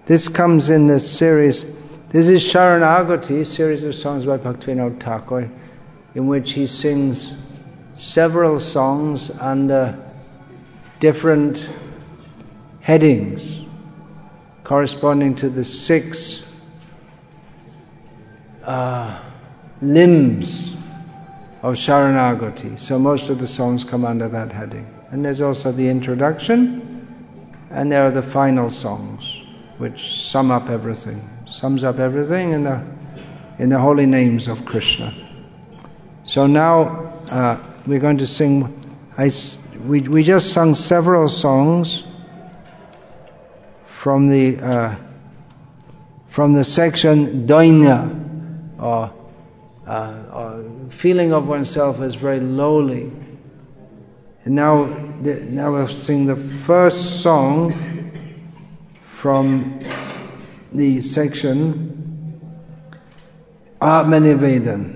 This comes in this series. This is Sharanagati, a series of songs by Bhaktivinoda Thakur, in which he sings several songs under different headings, corresponding to the 6 limbs of Sharanagati. So most of the songs come under that heading. And there's also the introduction, and there are the final songs, which sums up everything in the holy names of Krishna. So now we're going to sing. We just sung several songs from the section Dainya, or feeling of oneself as very lowly. And now we'll sing the first song from the section Atmanivedan,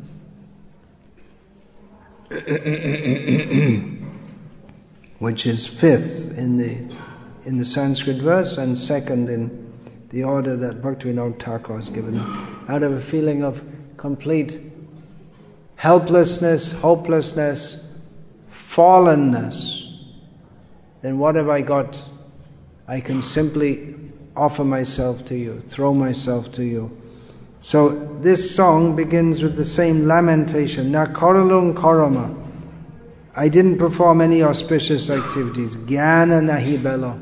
which is 5th in the Sanskrit verse and 2nd in the order that Bhaktivinoda Thakur has given, out of a feeling of complete helplessness, hopelessness, fallenness. Then what have I got? I can simply offer myself to you, throw myself to you. So this song begins with the same lamentation. Na koralung korama. I didn't perform any auspicious activities. Jnana nahi belo.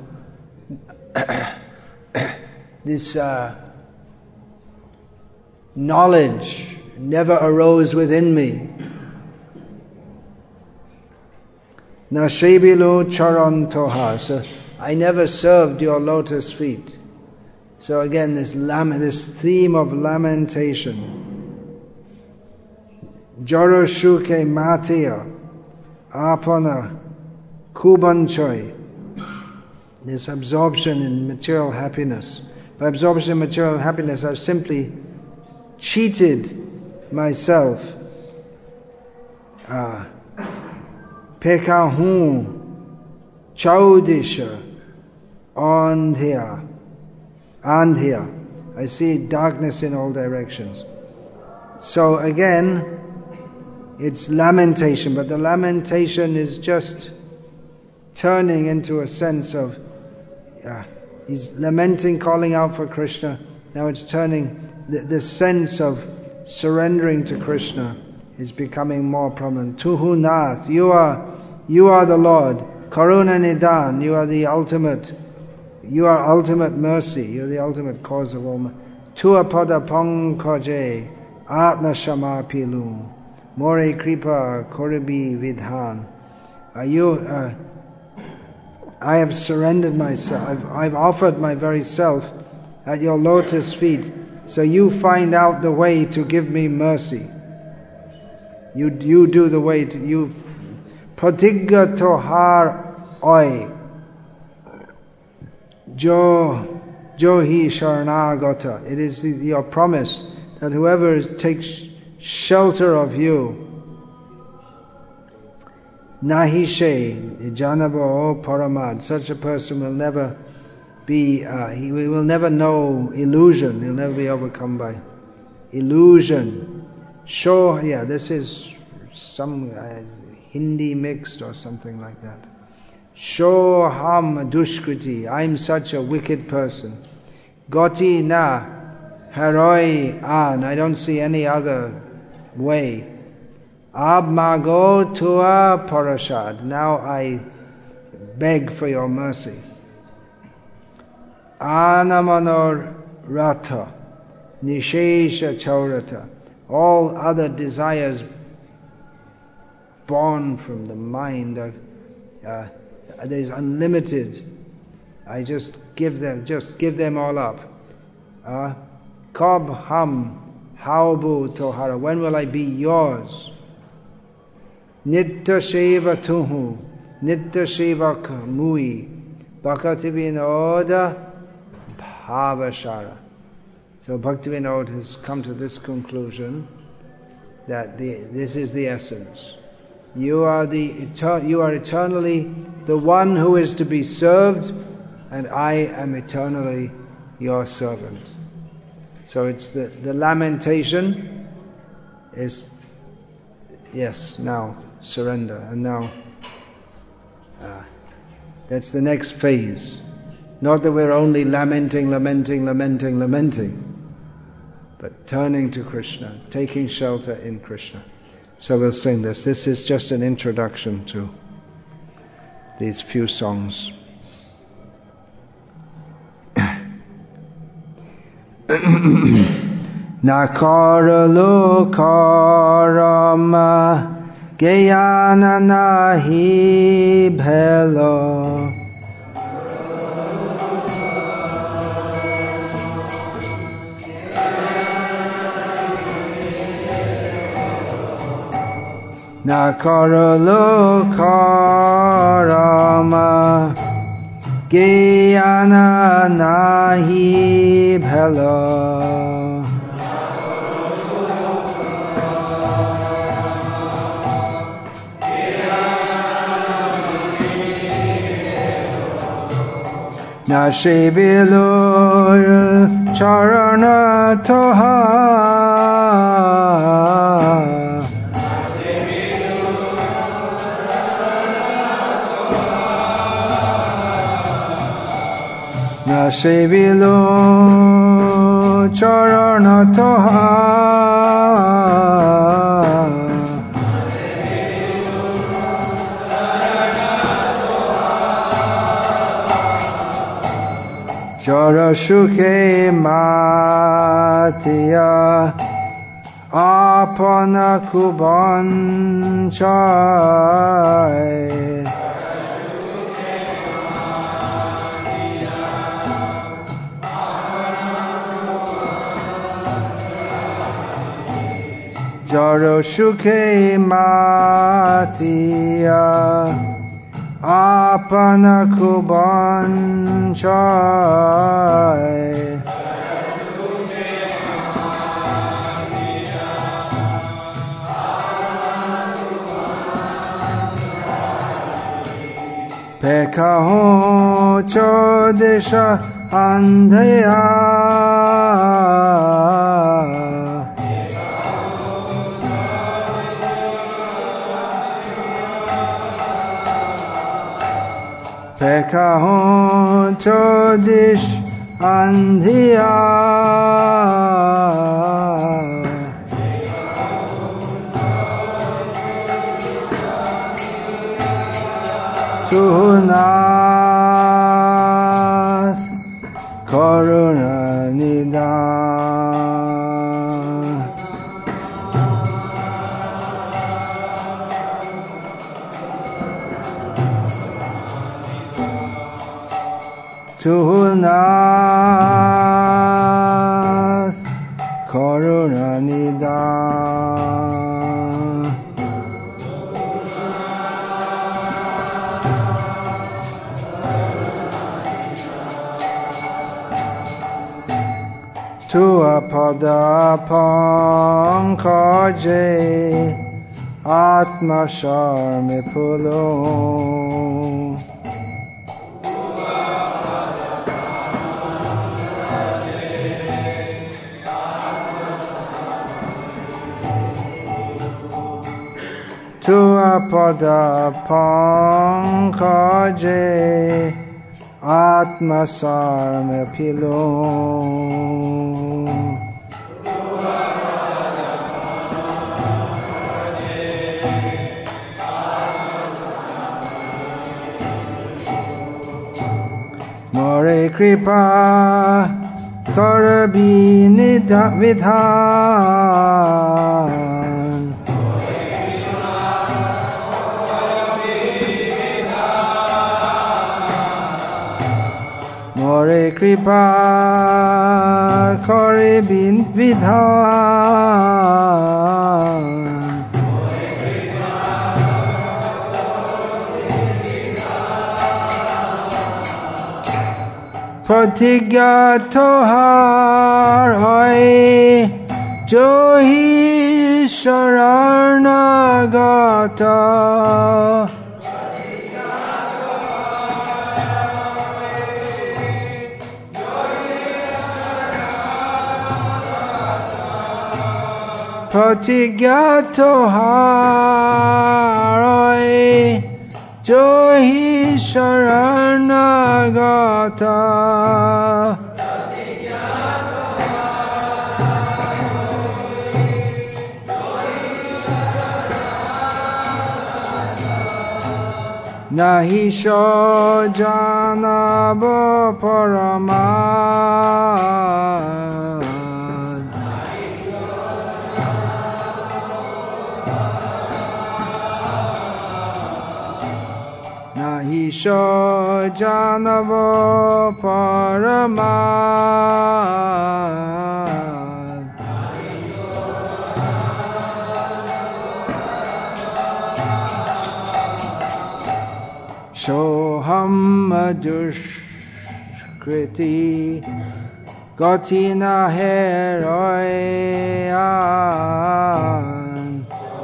This knowledge never arose within me. Na shebilu charan toha. So I never served your lotus feet. So again, this theme of lamentation. Joro shuke matia apana kubanchoy. This absorption in material happiness. By absorption in material happiness, I've simply cheated myself. Pekahu chaudisha andhya. I see darkness in all directions. So again, it's lamentation, but the lamentation is just turning into a sense of, he's lamenting, calling out for Krishna. Now it's turning, the sense of surrendering to Krishna is becoming more prominent. Tuhu Nath, you are the Lord. Karuna Nidan, you are the ultimate. You are ultimate mercy. You're the ultimate cause of all mercy. Tua pada pankaje atma shama pilu more kripa koribi vidhan. I have surrendered myself. I've offered my very self at your lotus feet. So you find out the way to give me mercy. You do the way to you. Pratigya tohar oi. Jo hi sharanagata. It is your promise that whoever takes shelter of you, nahishe janabo paramad. Such a person will never be. He will never know illusion. He'll never be overcome by illusion. Sure, yeah. This is some Hindi mixed or something like that. Shoham dushkriti, I'm such a wicked person. Goti na haroi an, I don't see any other way. Abmago tua parashad, now I beg for your mercy. Anamanor rata, nishesha chaurata, all other desires born from the mind of there's unlimited. I just give them all up. Kab ham haubu tohara. When will I be yours? Nitta sheva tuhu, nitta sheva mui, bhaktivinoda bhavashara. So Bhaktivinoda has come to this conclusion that this is the essence. You are eternally the one who is to be served, and I am eternally your servant. So it's the lamentation is, yes, now surrender. And now that's the next phase. Not that we're only lamenting, but turning to Krishna, taking shelter in Krishna. So we'll sing this. This is just an introduction to these few songs. Nakaralo karama Gyana nahi bhelo Nakaralo karama Gyana nahi bhelo Nashibilu charana toha Nashibilu charana toha Jarashuke Matiya Apana Kubanchai Jarashuke Matiya Apana Kubanchai Pekaho chodesha andhya Pekaho chodish andhiya Tuhunath karuna nidan Tuhunath karuna nidan Tua pada pankaje Atma sharme pulo Tua pada pankaje Atma sarme pilo More kripa karabi vidhan More kripa karabi vidhan Pratigya tohar hoy Johi sharanagata Pratigyato harai Johi Sharanagata Nahi Shojanabo Paramad Nahi Shojanabo Paramad Shoham Madushkriti Gatina Heroyan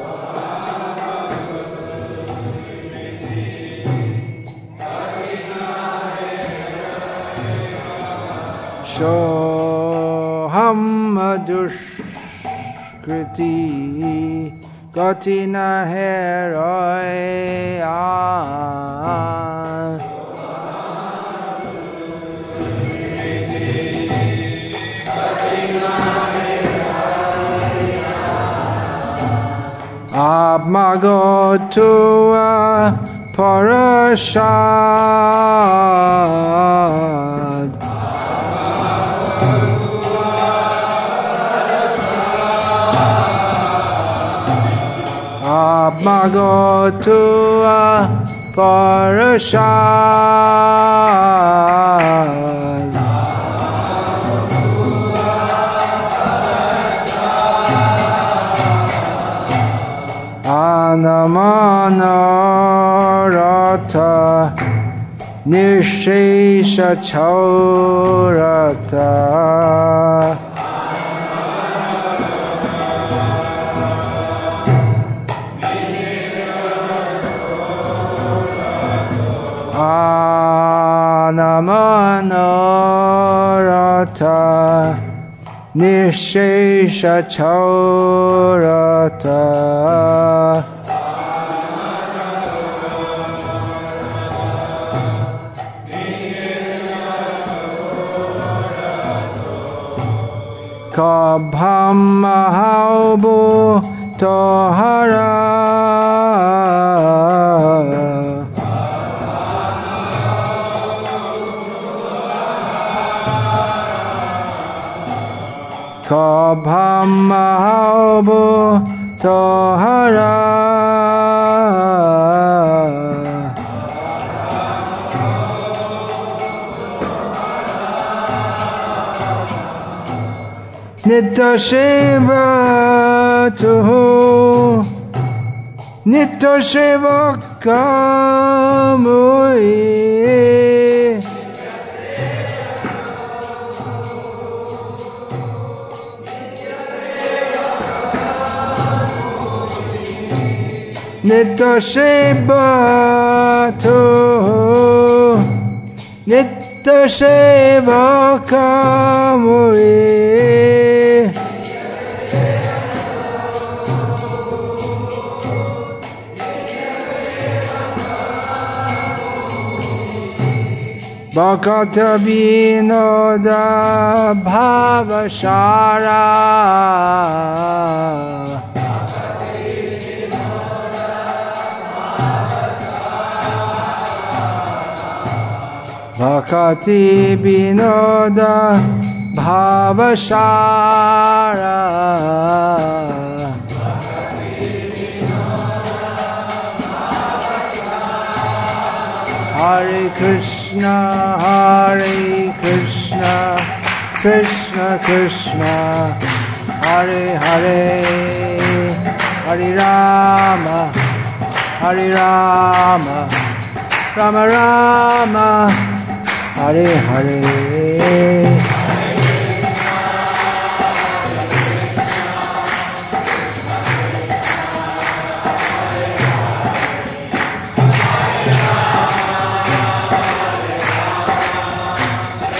Shoham Madushkriti Gatina Heroyan Abmagotua Parashad Abmagotua Parashad Anamanarata Nishesha Chaurata Anamanarata Nishesha Chaurata Kabham Mahaubu Tohara Kabham Mahaubu Tohara Nitya Shiva Tuhu Nitya Shiva Kamui Nitya Shiva Tuhu Nitya Shiva Kamui Bhakata Vinoda Bhavashara Bhakati Vinoda Bhavashara Hare Krishna, Hare Krishna, Krishna Krishna, Hare Hare, Hare Rama, Hare Rama, Rama Rama, Hare Hare.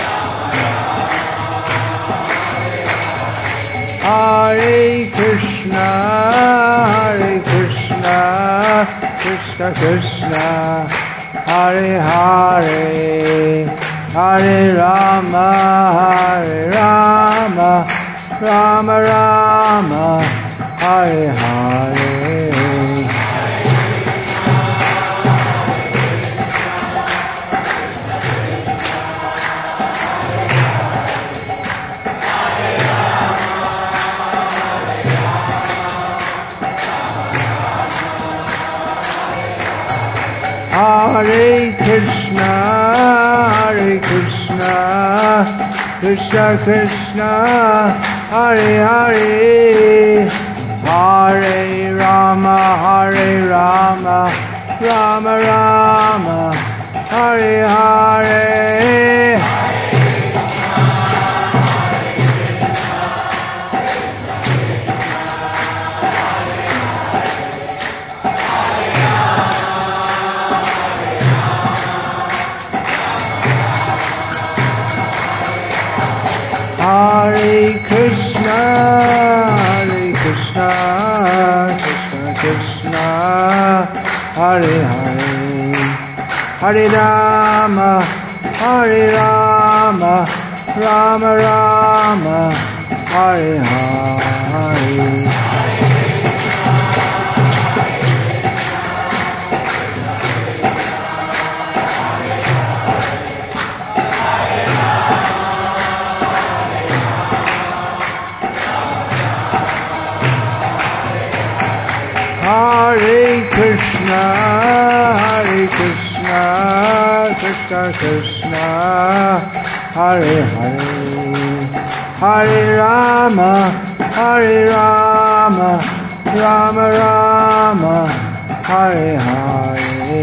Hare Krishna, Krishna, Hare Krishna, Krishna Krishna, Hare Hare, Hare Rama, Hare Rama, Rama Rama, Hare Hare. Hare Krishna, Hare Krishna, Krishna Krishna, Hare Hare, Hare Rama, Hare Rama, Rama Rama, Hare Hare. Hare Krishna, Hare Krishna, Krishna Krishna, Hare Hare, Hare Rama, Hare Rama, Rama Rama, Hare Hare. Hare Krishna, Hare Krishna, Krishna Krishna, Hare Hare, Hare Rama, Hare Rama, Rama Rama, Hare Hare.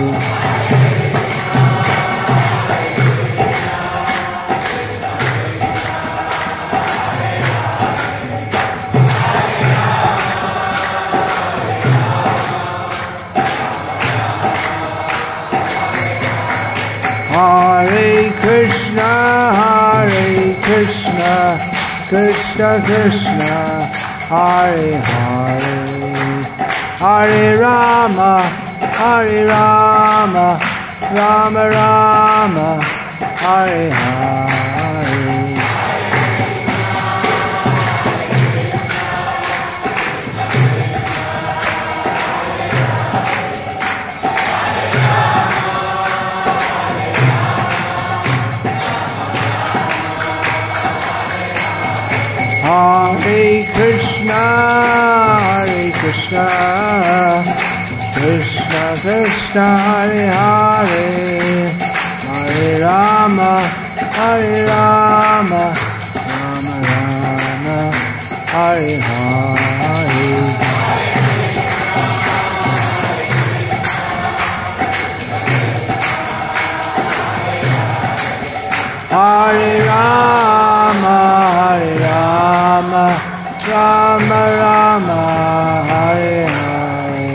Hare Krishna, Hare Krishna, Krishna Krishna, Hare Hare, Hare Rama, Hare Rama, Rama Rama, Hare Hare. Hare Krishna, Hare Krishna, Krishna Krishna, Hare Hare, Hare Rama, Hare Rama, Rama Rama, Hare Hare. Hare Rama, Hare Rama, Rama Rama, Hare Hare.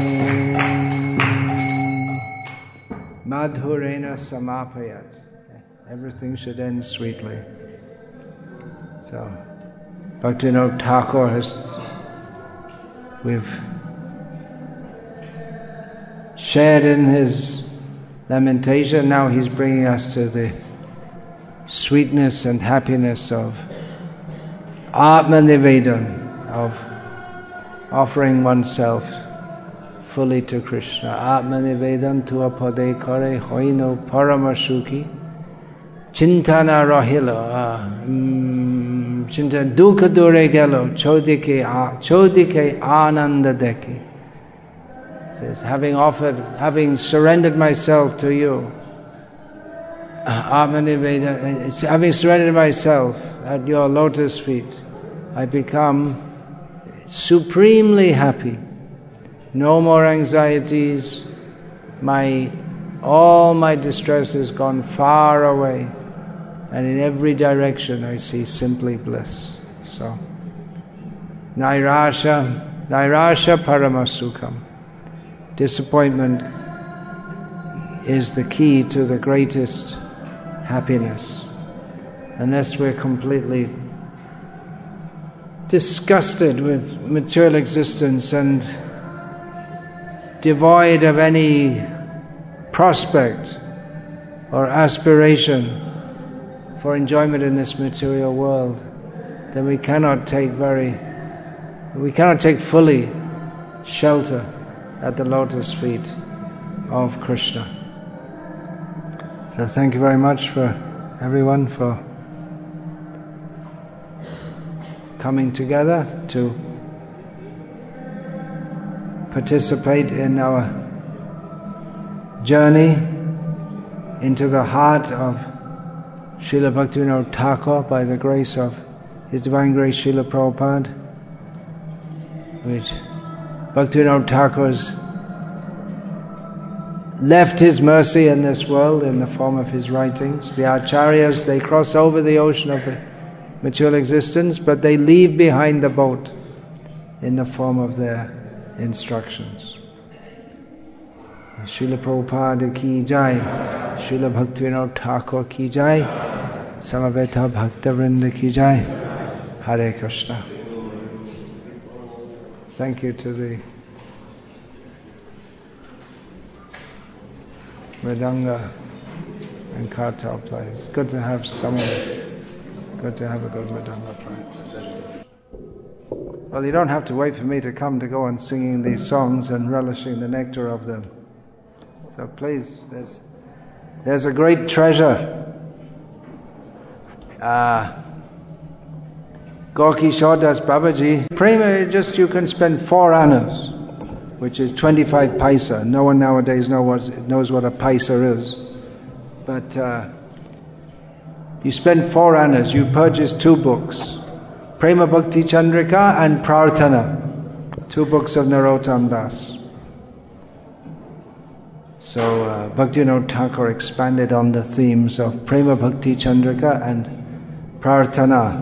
Madhurena samapayat. Everything should end sweetly. So, Bhaktivinoda Thakur we've shared in his lamentation. Now he's bringing us to the sweetness and happiness of Atmanivedan, of offering oneself fully to Krishna. Atmanivedan tua pade kare hoino paramasuki chintana rahilo chinta dukha dure gelo chodike ananda deki. Says, having surrendered myself to you, Atmaniveda, having surrendered myself at your lotus feet, I become supremely happy. No more anxieties. All my distress has gone far away, and in every direction I see simply bliss. So, Nairasha Paramasukham. Disappointment is the key to the greatest happiness. Unless we're completely disgusted with material existence and devoid of any prospect or aspiration for enjoyment in this material world, then we cannot take fully shelter at the lotus feet of Krishna. So thank you very much for everyone for coming together to participate in our journey into the heart of Srila Bhaktivinoda Thakur by the grace of His Divine Grace Srila Prabhupada, which Bhaktivinoda Thakur's left his mercy in this world in the form of his writings. The Acharyas, they cross over the ocean of material existence, but they leave behind the boat in the form of their instructions. Srila Prabhupada ki jai, Srila Bhaktivinoda Thakur ki jai, Samaveta Bhaktavrinda ki jai, Hare Krishna. Thank you to the Mridanga and Kartal players. Good to have someone, good to have a good Mridanga player. Well, you don't have to wait for me to come to go on singing these songs and relishing the nectar of them. So please, there's a great treasure. Gorky Shordas Babaji, Prema, just you can spend 4 annas, which is 25 paisa. No one nowadays knows what a paisa is. But you spend 4 annas, you purchase 2 books, Prema Bhakti Chandrika and Prarthana, 2 books of Narottam Das. So Bhaktivinoda Thakur expanded on the themes of Prema Bhakti Chandrika and Prarthana.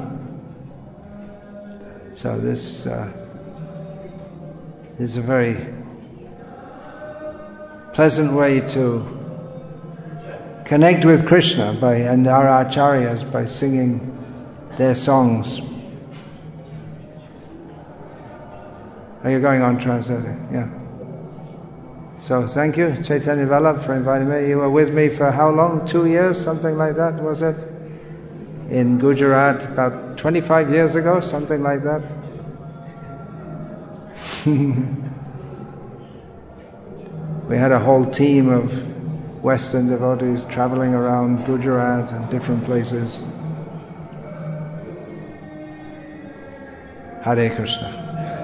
So this is a very pleasant way to connect with Krishna and our acharyas by singing their songs. Are you going on translating? Yeah. So thank you, Chaitanya Vallabh, for inviting me. You were with me for how long? 2 years, something like that, was it? In Gujarat, about 25 years ago, something like that. We had a whole team of Western devotees traveling around Gujarat and different places. Hare Krishna.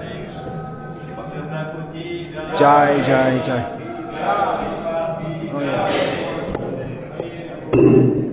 Jai, Jai, Jai. Oh, yeah.